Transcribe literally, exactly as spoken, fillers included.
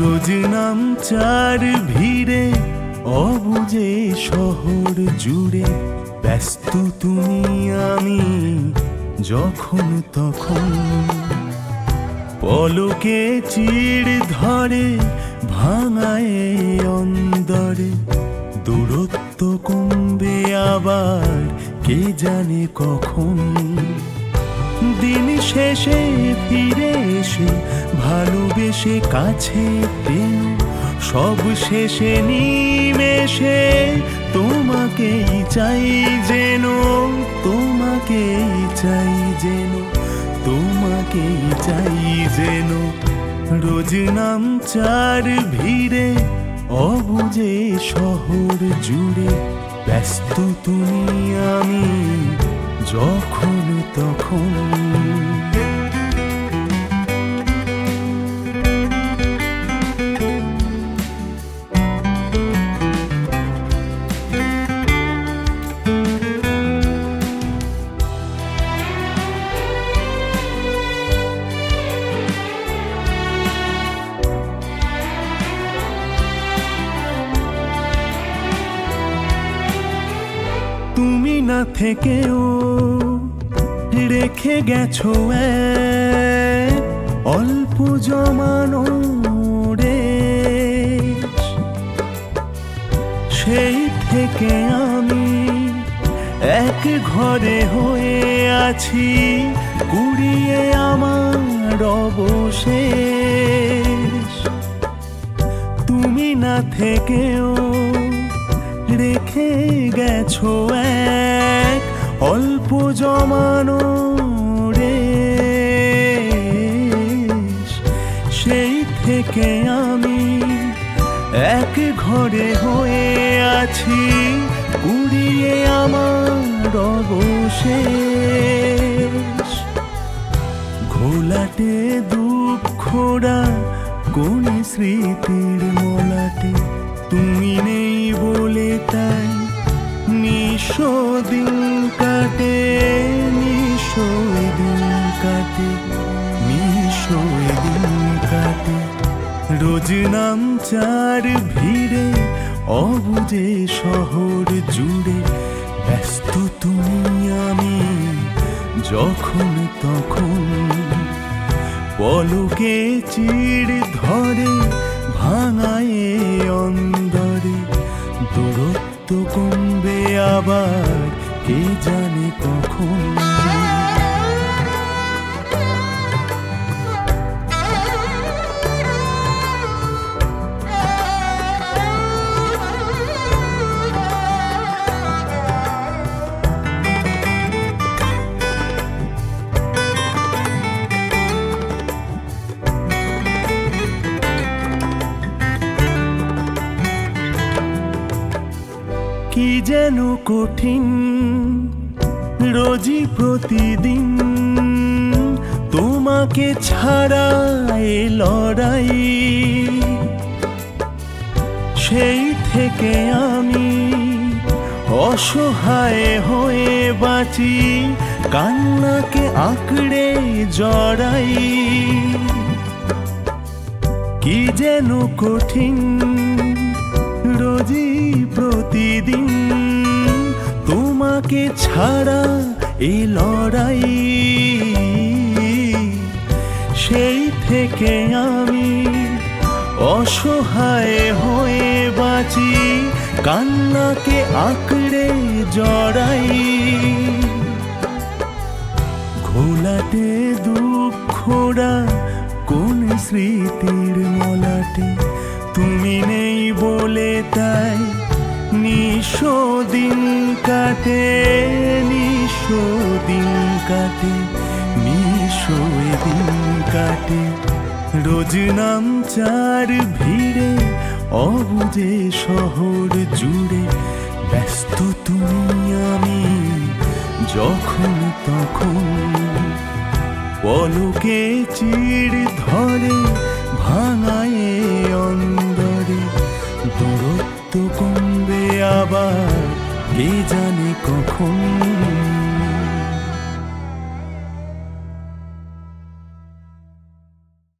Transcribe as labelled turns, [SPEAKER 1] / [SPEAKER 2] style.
[SPEAKER 1] রোজ নামচার ভিড়ে অবুঝে শহর জুড়ে ব্যস্ত তুমি আমি যখন তখন পলকে চিড় ধরে ভাঙায় অন্দরে দূরত্ব কমবে আবার কে জানে কখন দিন শেষে ফিরে এসে ভালোবেসে কাছে পেল সব শেষে নিমেষে তোমাকেই চাই যেন তোমাকেই চাই যেন তোমাকেই চাই যেন রোজ নামচার ভিড়ে অবুঝে শহর জুড়ে ব্যস্ত তুমি আমি যখন তখন তুমি না থেকেও রেখে গেছো অল্প জমানো রেশ সেই থেকে আমি এক ঘরে হয়ে আছি কুড়িয়ে আমার অবশেষ তুমি না থেকেও রেখে গেছো এক অল্প জমানো রেশ সেই থেকে আমি এক ঘরে হয়ে আছি কুড়িয়ে আমার অবশেষ ঘোলাটে দুঃখরা কোন স্মৃতির মলাটে তুমি নেই বলে তাই নিশো দিন কাটে নিশো দিন কাটে নিশো দিন কাটে রোজ নামচার ভিড়ে অবুঝে শহর জুড়ে ব্যস্ত তুমি আমি যখন তখন পলকে চিড় ধরে ভাঙায় অন্দরে দূরত্ব কমবে আবার কে জানে কখন কি যেন কঠিন রোজই প্রতিদিন তোমাকে ছাড়া এ লড়াই সেই থেকে আমি অসহায় হয়ে বাঁচি কান্নাকে আঁকড়ে জড়াই কি যেন কঠিন রোজই প্রতিদিন তোমাকে ছাড়া এই লড়াই সেই থেকে আমি অসহায় হয়ে বাঁচি কান্নাকে আঁকড়ে জড়াই ঘোলাটে দুঃখরা কোন স্মৃতির মলাটে তুমি নেই বলে তাই নিশো দিন কাটে নিশো দিন কাটে নিশো দিন কাটে রোজ নামচার ভিড়ে অবুঝে শহর জুড়ে ব্যস্ত তুমি আমি যখন তখন পলকে চিড় ধরে ভাঙায় অন্দরে দূরত্ব কমবে আবার কে জানে কখন।